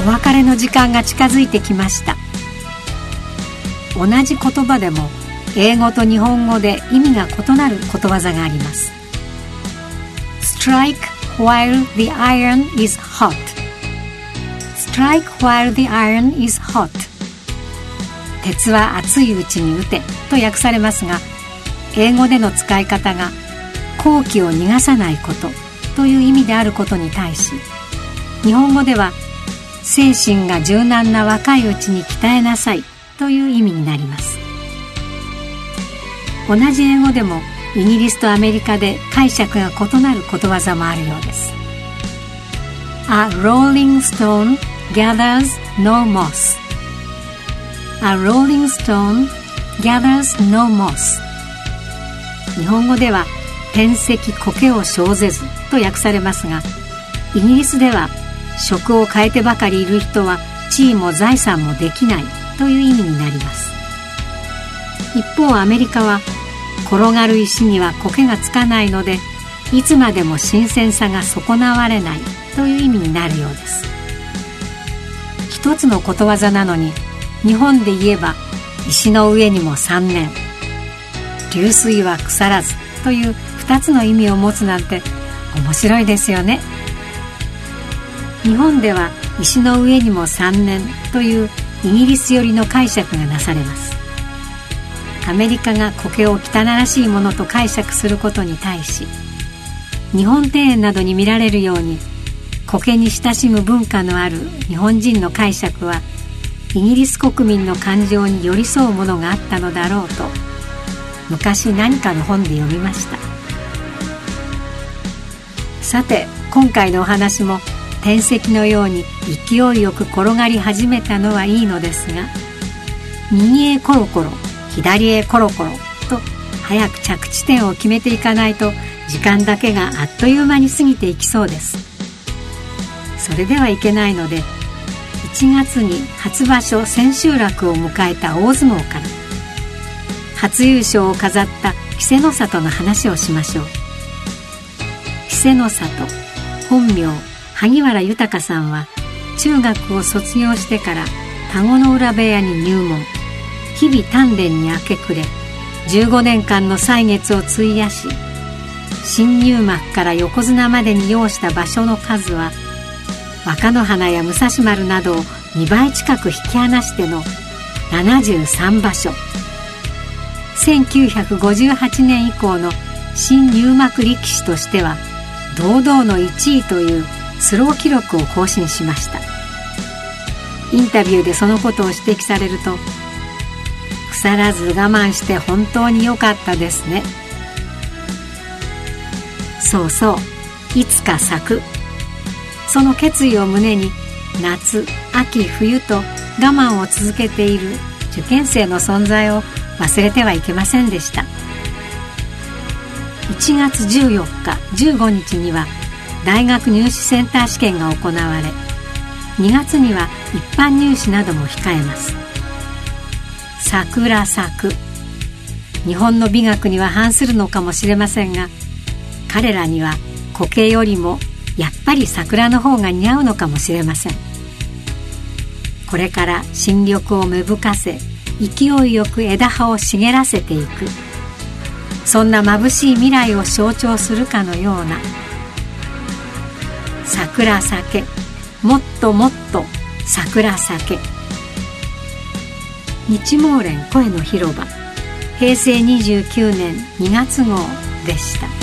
お別れの時間が近づいてきました。同じ言葉でも英語と日本語で意味が異なることわざがあります。 Strike while the iron is hot. Strike while the iron is hot. 鉄は熱いうちに打てと訳されますが、英語での使い方が好機を逃がさないことという意味であることに対し、日本語では精神が柔軟な若いうちに鍛えなさいという意味になります。同じ英語でもイギリスとアメリカで解釈が異なることわざもあるようです。 A rolling stone gathers no moss. A rolling stone gathers no moss. 日本語では天石苔を生ぜずと訳されますが、イギリスでは職を変えてばかりいる人は地位も財産もできないという意味になります。一方アメリカは転がる石には苔がつかないので、いつまでも新鮮さが損なわれないという意味になるようです。一つのことわざなのに、日本で言えば石の上にも3年、流水は腐らずという2つの意味を持つなんて面白いですよね。日本では石の上にも3年というイギリス寄りの解釈がなされます。アメリカが苔を汚らしいものと解釈することに対し、日本庭園などに見られるように苔に親しむ文化のある日本人の解釈はイギリス国民の感情に寄り添うものがあったのだろうと昔何かの本で読みました。さて今回のお話も天石のように勢いよく転がり始めたのはいいのですが、右へコロコロ左へコロコロと早く着地点を決めていかないと時間だけがあっという間に過ぎていきそうです。それではいけないので、1月に初場所千秋楽を迎えた大相撲から初優勝を飾った稀勢の里の話をしましょう。稀勢の里本名萩原豊さんは中学を卒業してから田子の浦部屋に入門、日々鍛錬に明け暮れ15年間の歳月を費やし、新入幕から横綱までに要した場所の数は若乃花や武蔵丸などを2倍近く引き離しての73場所。1958年以降の新入幕力士としては堂々の1位というスロー記録を更新しました。インタビューでそのことを指摘されると、腐らず我慢して本当に良かったですね。そうそう、いつか咲く。その決意を胸に夏、秋、冬と我慢を続けている受験生の存在を忘れてはいけませんでした。1月14日、15日には大学入試センター試験が行われ、2月には一般入試なども控えます。桜咲く。日本の美学には反するのかもしれませんが、彼らには苔よりもやっぱり桜の方が似合うのかもしれません。これから新緑を芽吹かせ、勢いよく枝葉を茂らせていく、そんな眩しい未来を象徴するかのような、桜咲け、もっともっと桜咲け。日毛連声の広場、平成29年2月号でした。